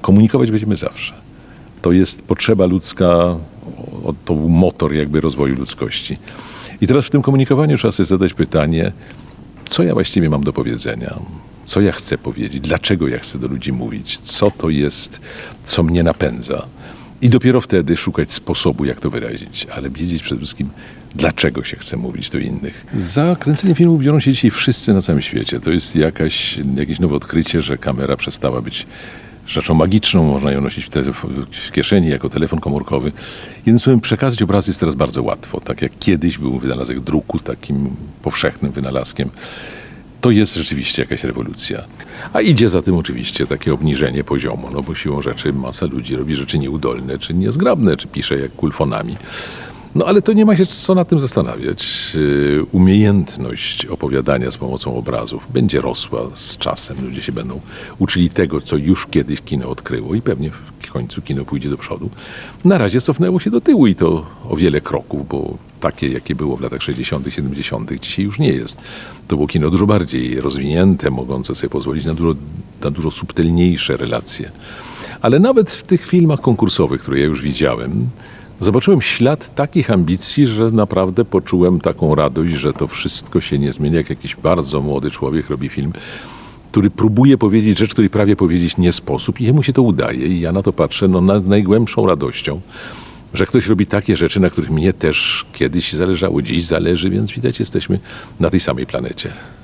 Komunikować będziemy zawsze. To jest potrzeba ludzka, to był motor jakby rozwoju ludzkości. I teraz w tym komunikowaniu trzeba sobie zadać pytanie, co ja właściwie mam do powiedzenia, co ja chcę powiedzieć, dlaczego ja chcę do ludzi mówić, co to jest, co mnie napędza. I dopiero wtedy szukać sposobu, jak to wyrazić, ale wiedzieć przede wszystkim, dlaczego się chce mówić do innych. Za kręcenie filmu biorą się dzisiaj wszyscy na całym świecie. To jest jakieś nowe odkrycie, że kamera przestała być rzeczą magiczną, można ją nosić w kieszeni jako telefon komórkowy. Jednym słowem, przekazać obrazy jest teraz bardzo łatwo. Tak jak kiedyś był wynalazek druku takim powszechnym wynalazkiem. To jest rzeczywiście jakaś rewolucja. A idzie za tym oczywiście takie obniżenie poziomu, no bo siłą rzeczy masa ludzi robi rzeczy nieudolne, czy niezgrabne, czy pisze jak kulfonami. No ale to nie ma się co nad tym zastanawiać. Umiejętność opowiadania z pomocą obrazów będzie rosła z czasem. Ludzie się będą uczyli tego, co już kiedyś kino odkryło i pewnie w końcu kino pójdzie do przodu. Na razie cofnęło się do tyłu i to o wiele kroków, bo takie, jakie było w latach 60., 70., dzisiaj już nie jest. To było kino dużo bardziej rozwinięte, mogące sobie pozwolić na dużo subtelniejsze relacje. Ale nawet w tych filmach konkursowych, które ja już widziałem, zobaczyłem ślad takich ambicji, że naprawdę poczułem taką radość, że to wszystko się nie zmienia, jak jakiś bardzo młody człowiek robi film, który próbuje powiedzieć rzecz, której prawie powiedzieć nie sposób i jemu się to udaje. I ja na to patrzę najgłębszą radością, że ktoś robi takie rzeczy, na których mnie też kiedyś zależało, dziś zależy, więc widać, jesteśmy na tej samej planecie.